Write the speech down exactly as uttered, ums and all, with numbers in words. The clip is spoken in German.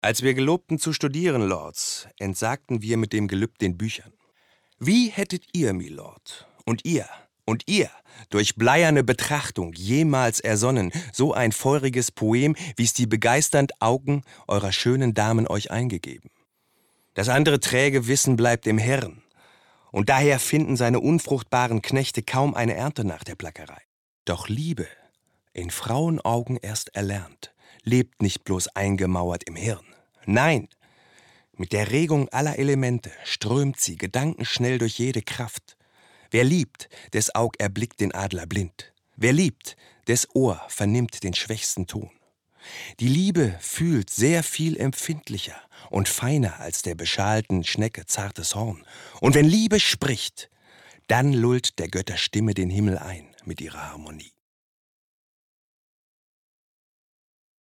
Als wir gelobten zu studieren, Lords, entsagten wir mit dem Gelübd den Büchern. Wie hättet ihr, Milord, und ihr, und ihr, durch bleierne Betrachtung jemals ersonnen, so ein feuriges Poem, wie's die begeisternd Augen eurer schönen Damen euch eingegeben? Das andere träge Wissen bleibt im Hirn, und daher finden seine unfruchtbaren Knechte kaum eine Ernte nach der Plackerei. Doch Liebe, in Frauenaugen erst erlernt, lebt nicht bloß eingemauert im Hirn. Nein, mit der Regung aller Elemente strömt sie gedankenschnell durch jede Kraft. Wer liebt, des Aug erblickt den Adler blind. Wer liebt, des Ohr vernimmt den schwächsten Ton. Die Liebe fühlt sehr viel empfindlicher und feiner als der beschalten Schnecke zartes Horn. Und wenn Liebe spricht, dann lullt der Götter Stimme den Himmel ein mit ihrer Harmonie.